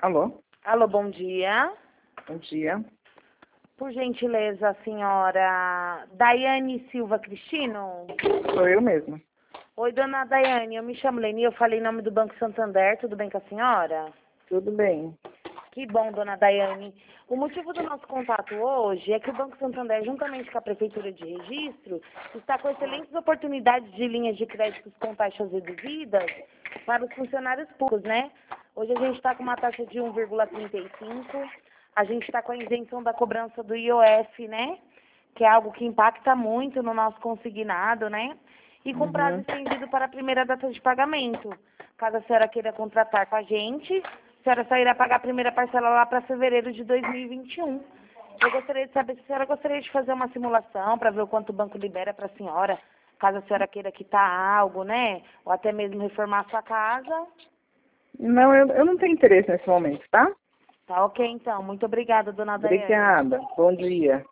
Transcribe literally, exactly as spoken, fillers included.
Alô? Alô, bom dia. Bom dia. Por gentileza, a senhora Daiane Silva Cristino? Sou eu mesma. Oi, dona Daiane, eu me chamo Leni, eu falei em nome do Banco Santander, tudo bem com a senhora? Tudo bem. Que bom, dona Daiane. O motivo do nosso contato hoje é que o Banco Santander, juntamente com a Prefeitura de Registro, está com excelentes oportunidades de linhas de créditos com taxas reduzidas para os funcionários públicos, né? Hoje a gente está com uma taxa de um vírgula trinta e cinco, a gente está com a isenção da cobrança do I O F, né? Que é algo que impacta muito no nosso consignado, né? E com prazo Uhum. estendido para a primeira data de pagamento. Caso a senhora queira contratar com a gente, a senhora só irá pagar a primeira parcela lá para fevereiro de dois mil e vinte e um. Eu gostaria de saber se a senhora gostaria de fazer uma simulação para ver o quanto o banco libera para a senhora, caso a senhora queira quitar algo, né? Ou até mesmo reformar a sua casa. Não, eu, eu não tenho interesse nesse momento, tá? Tá ok, então. Muito obrigada, dona Daiane. Obrigada. Bom dia.